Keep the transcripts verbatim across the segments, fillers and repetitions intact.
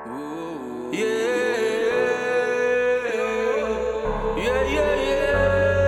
Yeah, yeah, yeah, yeah.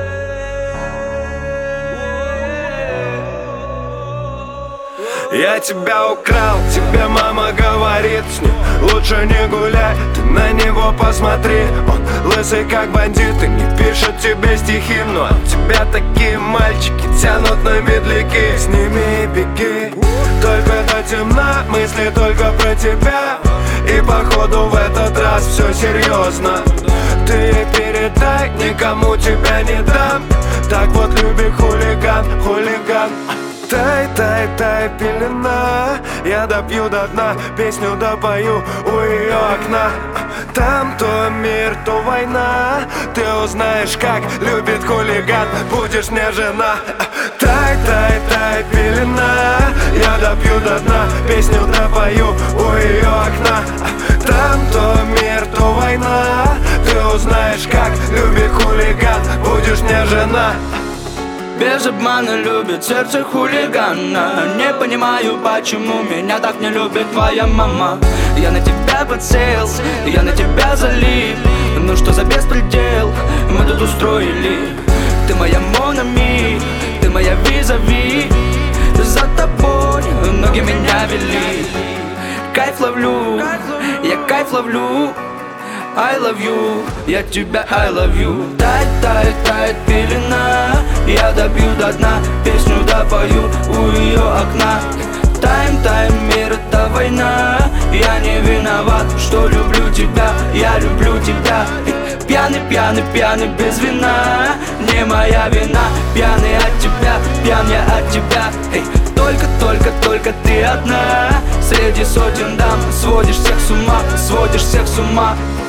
Я тебя украл, тебе мама говорит, с ним лучше не гуляй, ты на него посмотри. Он лысый как бандит и не пишет тебе стихи, но от тебя такие мальчики тянут на медляки. С ними беги, только до темна, мысли только про тебя. И походу в этот раз все серьезно. Ты передай, никому тебя не дам. Так вот люби хулиган, хулиган. Тай, тай, тай, пелена. Я допью до дна, песню допою у ее окна. Там то мир, то война. Ты узнаешь, как любит хулиган. Будешь мне жена. Тай, тай, тай, пелена. Я допью до дна, песню допою у ее окна. Там то мир, то война. Ты узнаешь, как любит хулиган. Будешь мне жена. Без обмана любит сердце хулигана. Не понимаю, почему меня так не любит твоя мама. Я на тебя подсел, я на тебя залип. Ну что за беспредел мы тут устроили? Ты моя Монами, ты моя визави. За тобой ноги меня вели. Кайф ловлю, я кайф ловлю. I love you, я тебя I love you. Тает, тает, тает пелена. Я добью до дна, песню допою у ее окна. Тайм, тайм, мир это война. Я не виноват, что люблю тебя. Я люблю тебя. Пьяный, пьяный, пьяный без вина. Не моя вина. Пьяный от тебя, пьян я от тебя. Эй, только, только, только ты одна. Среди сотен дам сводишь всех с ума, сводишь всех с ума.